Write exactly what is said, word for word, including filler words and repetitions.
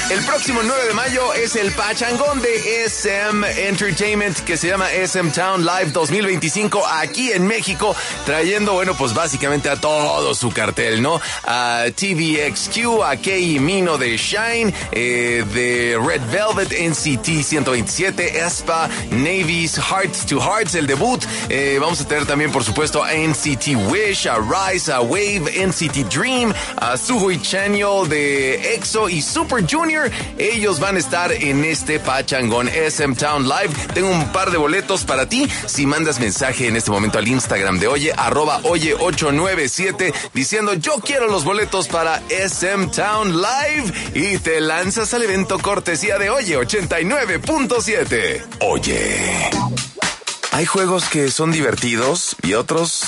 El próximo nueve de mayo es el pachangón de S M Entertainment que se llama S M Town Live dos mil veinticinco aquí en México, trayendo, bueno, pues básicamente a todo su cartel, ¿no? A T V X Q, a Kei Mino de Shine, eh, de Red Velvet, N C T ciento veintisiete, aespa, Navy's Hearts to Hearts, el debut. Eh, vamos a tener también, por supuesto, a N C T Wish, a Rise, a Wave, N C T Dream, a Suho Chanyeol de EXO y Super Junior. Ellos van a estar en este pachangón S M Town Live. Tengo un par de boletos para ti. Si mandas mensaje en este momento al Instagram de Oye, arroba Oye ocho nueve siete, diciendo yo quiero los boletos para S M Town Live, y te lanzas al evento cortesía de Oye ochenta y nueve punto siete. Oye. Hay juegos que son divertidos y otros